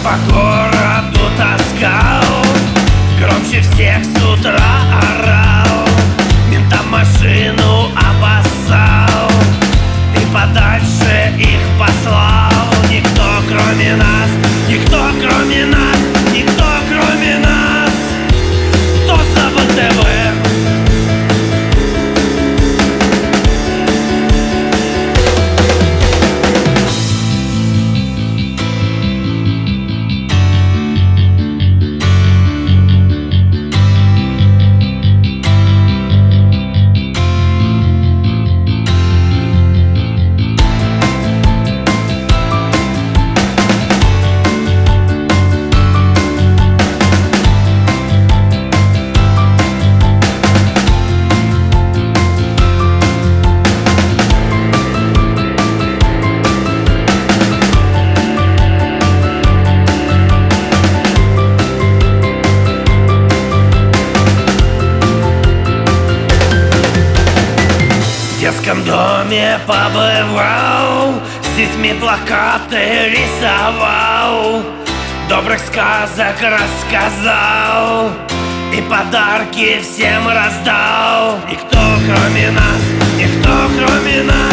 По городу таскал, громче всех с утра орал, ментам машину обоссал и подальше их послал. Никто кроме нас, никто кроме нас, никто кроме нас. Кто за ВТВ? В детском доме побывал, с детьми плакаты рисовал, добрых сказок рассказал и подарки всем раздал. Никто кроме нас, никто кроме нас.